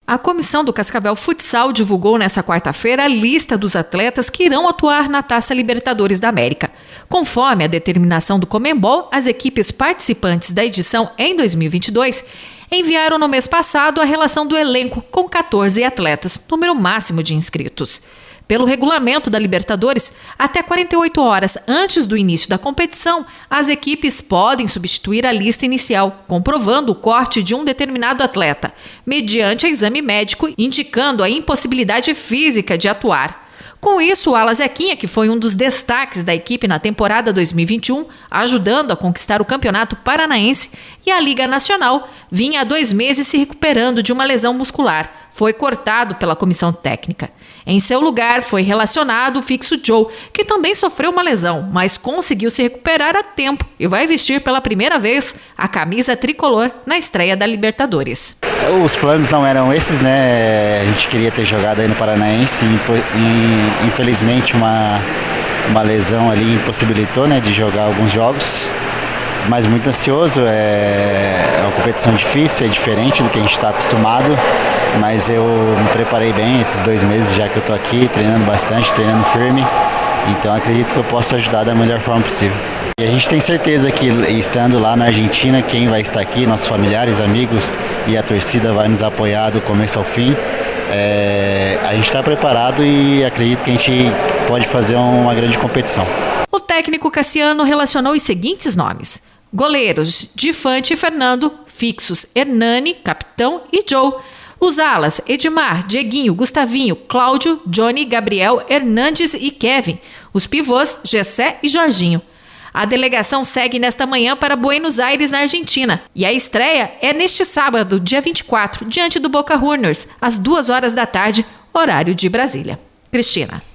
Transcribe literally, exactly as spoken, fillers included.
A comissão do Cascavel Futsal divulgou nesta quarta-feira a lista dos atletas que irão atuar na Taça Libertadores da América. Conforme a determinação do Conmebol, as equipes participantes da edição em dois mil e vinte e dois enviaram no mês passado a relação do elenco com catorze atletas, número máximo de inscritos. Pelo regulamento da Libertadores, até quarenta e oito horas antes do início da competição, as equipes podem substituir a lista inicial, comprovando o corte de um determinado atleta, mediante exame médico indicando a impossibilidade física de atuar. Com isso, o Ala Zequinha, que foi um dos destaques da equipe na temporada dois mil e vinte e um, ajudando a conquistar o Campeonato Paranaense e a Liga Nacional, vinha há dois meses se recuperando de uma lesão muscular. Foi cortado pela comissão técnica. Em seu lugar, foi relacionado o fixo Joe, que também sofreu uma lesão, mas conseguiu se recuperar a tempo e vai vestir pela primeira vez a camisa tricolor na estreia da Libertadores. Os planos não eram esses, né? A gente queria ter jogado aí no Paranaense e infelizmente uma, uma lesão ali impossibilitou, né, de jogar alguns jogos. Mas muito ansioso, é uma competição difícil, é diferente do que a gente está acostumado, mas eu me preparei bem esses dois meses já que eu estou aqui, treinando bastante, treinando firme, então acredito que eu posso ajudar da melhor forma possível. E a gente tem certeza que estando lá na Argentina, quem vai estar aqui, nossos familiares, amigos e a torcida vai nos apoiar do começo ao fim. É, a gente está preparado e acredito que a gente pode fazer uma grande competição. O técnico Cassiano relacionou os seguintes nomes: goleiros Difante e Fernando, fixos Hernani, capitão e Joe. Os alas Edmar, Dieguinho, Gustavinho, Cláudio, Johnny, Gabriel, Hernandes e Kevin. Os pivôs Gessé e Jorginho. A delegação segue nesta manhã para Buenos Aires, na Argentina. E a estreia é neste sábado, dia vinte e quatro, diante do Boca Juniors, às duas horas da tarde, horário de Brasília. Cristina.